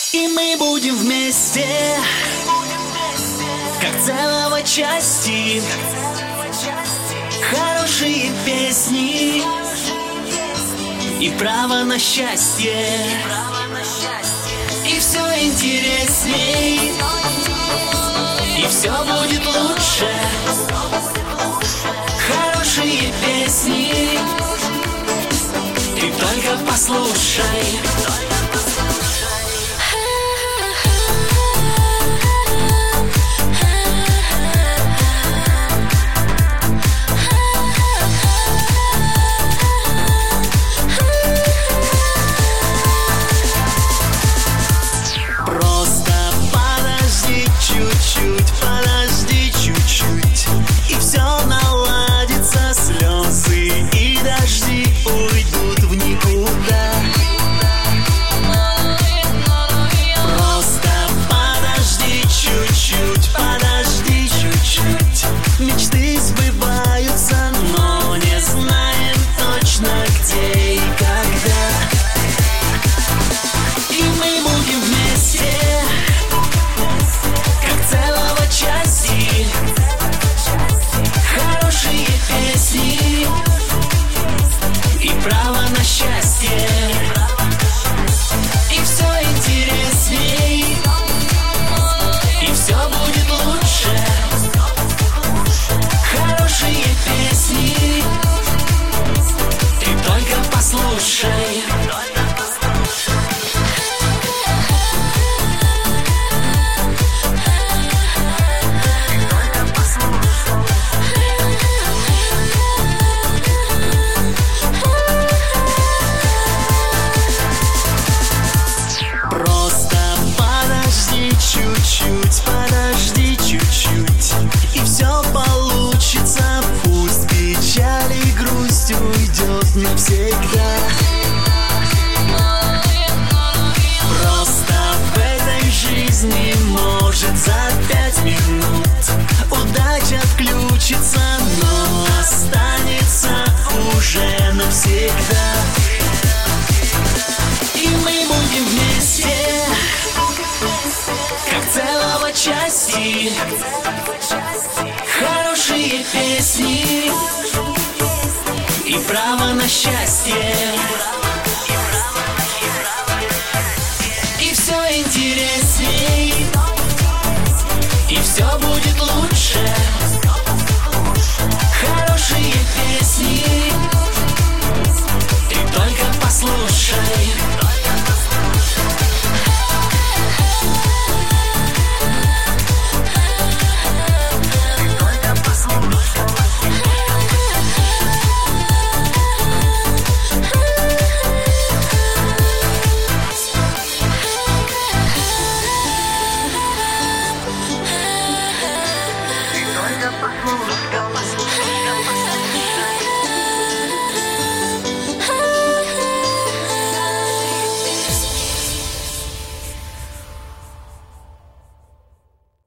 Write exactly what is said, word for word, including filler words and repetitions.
И мы будем вместе, как целого части. Хорошие песни и право на счастье. И все интересней, и все будет лучше. Хорошие песни ты только послушай. Чуть-чуть, подожди чуть-чуть, и все наладится, слезы и дожди уйдут в никуда. Просто подожди чуть-чуть, подожди чуть-чуть. Мечты сбываются, но не знаем точно где и когда. И мы будем вместе, хорошие песни и право на счастье. И все интересней, и все будет лучше. Хорошие песни ты только послушай. Чуть-чуть, подожди чуть-чуть, и все получится. Пусть печаль и грусть уйдет навсегда. Просто в этой жизни может за пять минут удача отключится, но останется уже навсегда. И мы будем вместе, как целого части. Хорошие песни и право на счастье. И все интересней, и все будет лучше. Хорошие песни ты только послушай.